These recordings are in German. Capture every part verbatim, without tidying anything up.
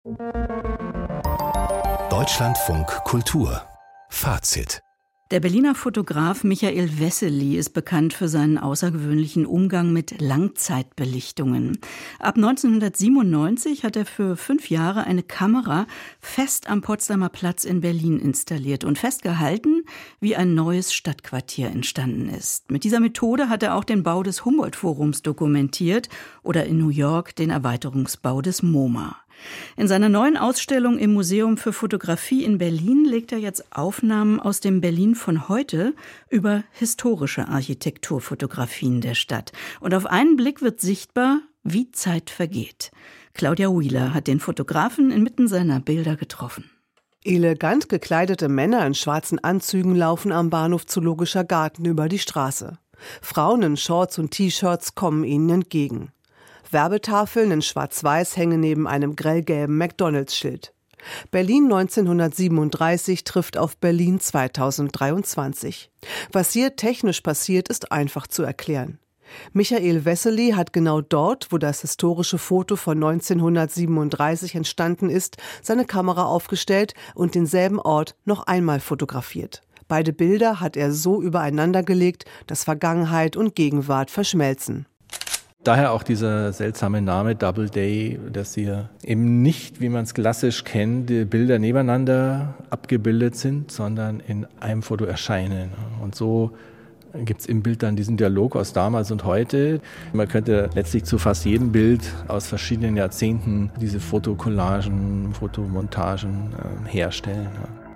Deutschlandfunk Kultur Fazit. Der Berliner Fotograf Michael Wessely ist bekannt für seinen außergewöhnlichen Umgang mit Langzeitbelichtungen. Ab neunzehnhundertsiebenundneunzig hat er für fünf Jahre eine Kamera fest am Potsdamer Platz in Berlin installiert und festgehalten, wie ein neues Stadtquartier entstanden ist. Mit dieser Methode hat er auch den Bau des Humboldt-Forums dokumentiert oder in New York den Erweiterungsbau des MoMA. In seiner neuen Ausstellung im Museum für Fotografie in Berlin legt er jetzt Aufnahmen aus dem Berlin von heute über historische Architekturfotografien der Stadt. Und auf einen Blick wird sichtbar, wie Zeit vergeht. Claudia Wheeler hat den Fotografen inmitten seiner Bilder getroffen. Elegant gekleidete Männer in schwarzen Anzügen laufen am Bahnhof Zoologischer Garten über die Straße. Frauen in Shorts und T-Shirts kommen ihnen entgegen. Werbetafeln in Schwarz-Weiß hängen neben einem grellgelben McDonalds-Schild. Berlin neunzehnhundertsiebenunddreißig trifft auf Berlin zweitausenddreiundzwanzig. Was hier technisch passiert, ist einfach zu erklären. Michael Wessely hat genau dort, wo das historische Foto von neunzehnhundertsiebenunddreißig entstanden ist, seine Kamera aufgestellt und denselben Ort noch einmal fotografiert. Beide Bilder hat er so übereinander gelegt, dass Vergangenheit und Gegenwart verschmelzen. Daher auch dieser seltsame Name Double Day, dass hier eben nicht, wie man es klassisch kennt, die Bilder nebeneinander abgebildet sind, sondern in einem Foto erscheinen. Und so gibt es im Bild dann diesen Dialog aus damals und heute. Man könnte letztlich zu fast jedem Bild aus verschiedenen Jahrzehnten diese Fotocollagen, Fotomontagen äh, herstellen.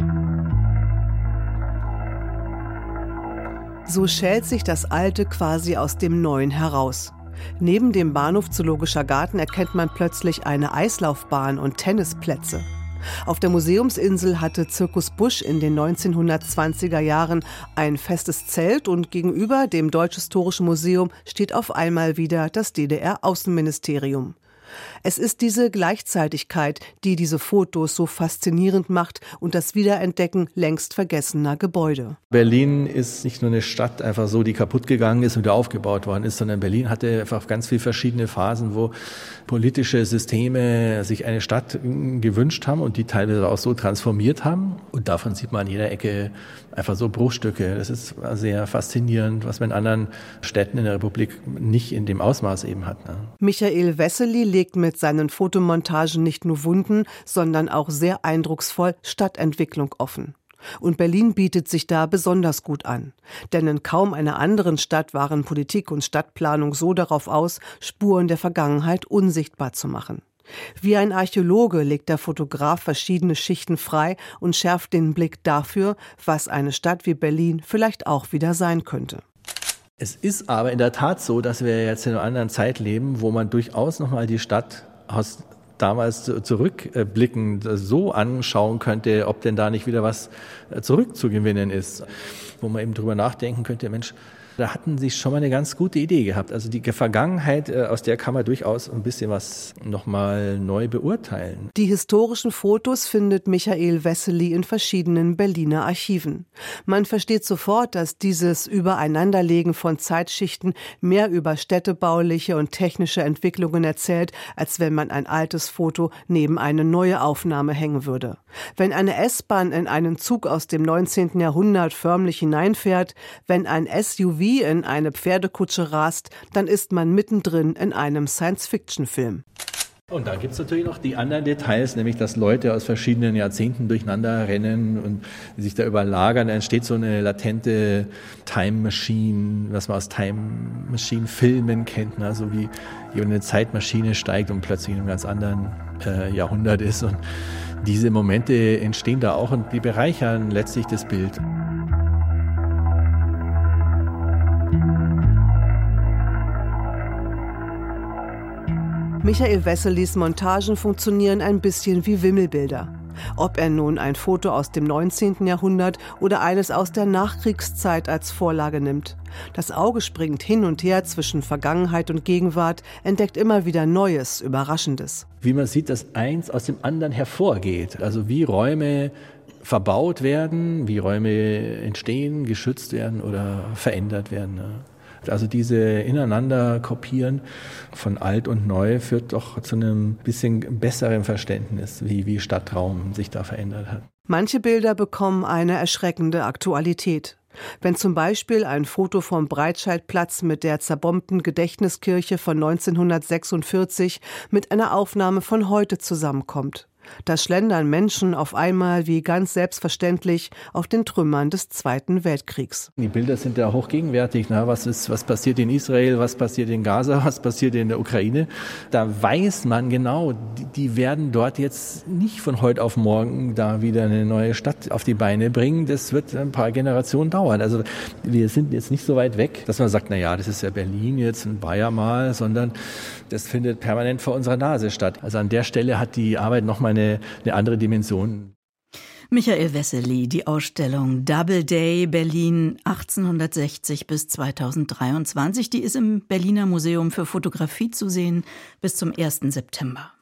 So schält sich das Alte quasi aus dem Neuen heraus. Neben dem Bahnhof Zoologischer Garten erkennt man plötzlich eine Eislaufbahn und Tennisplätze. Auf der Museumsinsel hatte Zirkus Busch in den neunzehnhundertzwanziger Jahren ein festes Zelt und gegenüber dem Deutsch-Historischen Museum steht auf einmal wieder das D D R-Außenministerium. Es ist diese Gleichzeitigkeit, die diese Fotos so faszinierend macht und das Wiederentdecken längst vergessener Gebäude. Berlin ist nicht nur eine Stadt, einfach so, die kaputt gegangen ist und wieder aufgebaut worden ist, sondern Berlin hatte einfach ganz viele verschiedene Phasen, wo politische Systeme sich eine Stadt gewünscht haben und die teilweise auch so transformiert haben. Und davon sieht man an jeder Ecke einfach so Bruchstücke. Das ist sehr faszinierend, was man in anderen Städten in der Republik nicht in dem Ausmaß eben hat. Ne? Michael Wessely legt mit seinen Fotomontagen nicht nur Wunden, sondern auch sehr eindrucksvoll Stadtentwicklung offen. Und Berlin bietet sich da besonders gut an. Denn in kaum einer anderen Stadt waren Politik und Stadtplanung so darauf aus, Spuren der Vergangenheit unsichtbar zu machen. Wie ein Archäologe legt der Fotograf verschiedene Schichten frei und schärft den Blick dafür, was eine Stadt wie Berlin vielleicht auch wieder sein könnte. Es ist aber in der Tat so, dass wir jetzt in einer anderen Zeit leben, wo man durchaus nochmal die Stadt aus damals zurückblickend so anschauen könnte, ob denn da nicht wieder was zurückzugewinnen ist. Wo man eben drüber nachdenken könnte, Mensch, da hatten sie schon mal eine ganz gute Idee gehabt. Also die Vergangenheit, aus der kann man durchaus ein bisschen was nochmal neu beurteilen. Die historischen Fotos findet Michael Wessely in verschiedenen Berliner Archiven. Man versteht sofort, dass dieses Übereinanderlegen von Zeitschichten mehr über städtebauliche und technische Entwicklungen erzählt, als wenn man ein altes Foto neben eine neue Aufnahme hängen würde. Wenn eine S-Bahn in einen Zug aus dem neunzehnten Jahrhundert förmlich hineinfährt, wenn ein S U V in eine Pferdekutsche rast, dann ist man mittendrin in einem Science-Fiction-Film. Und dann gibt es natürlich noch die anderen Details, nämlich dass Leute aus verschiedenen Jahrzehnten durcheinander rennen und sich da überlagern. Da entsteht so eine latente Time Machine, was man aus Time Machine Filmen kennt, ne? So wie jemand in eine Zeitmaschine steigt und plötzlich in einem ganz anderen äh, Jahrhundert ist. Und diese Momente entstehen da auch und die bereichern letztlich das Bild. Michael Wesselys Montagen funktionieren ein bisschen wie Wimmelbilder. Ob er nun ein Foto aus dem neunzehnten Jahrhundert oder eines aus der Nachkriegszeit als Vorlage nimmt. Das Auge springt hin und her zwischen Vergangenheit und Gegenwart, entdeckt immer wieder Neues, Überraschendes. Wie man sieht, dass eins aus dem anderen hervorgeht. Also wie Räume verbaut werden, wie Räume entstehen, geschützt werden oder verändert werden. Also diese ineinander kopieren von alt und neu führt doch zu einem bisschen besseren Verständnis, wie, wie Stadtraum sich da verändert hat. Manche Bilder bekommen eine erschreckende Aktualität. Wenn zum Beispiel ein Foto vom Breitscheidplatz mit der zerbombten Gedächtniskirche von neunzehnhundertsechsundvierzig mit einer Aufnahme von heute zusammenkommt. Da schlendern Menschen auf einmal wie ganz selbstverständlich auf den Trümmern des Zweiten Weltkriegs. Die Bilder sind ja hochgegenwärtig. Na, was ist, was passiert in Israel, was passiert in Gaza, was passiert in der Ukraine? Da weiß man genau, die, die werden dort jetzt nicht von heute auf morgen da wieder eine neue Stadt auf die Beine bringen. Das wird ein paar Generationen dauern. Also wir sind jetzt nicht so weit weg, dass man sagt, na ja, das ist ja Berlin jetzt und war ja mal, sondern das findet permanent vor unserer Nase statt. Also an der Stelle hat die Arbeit nochmal eine, eine andere Dimension. Michael Wessely, die Ausstellung Double Day Berlin achtzehnhundertsechzig bis zweitausenddreiundzwanzig, die ist im Berliner Museum für Fotografie zu sehen bis zum ersten September.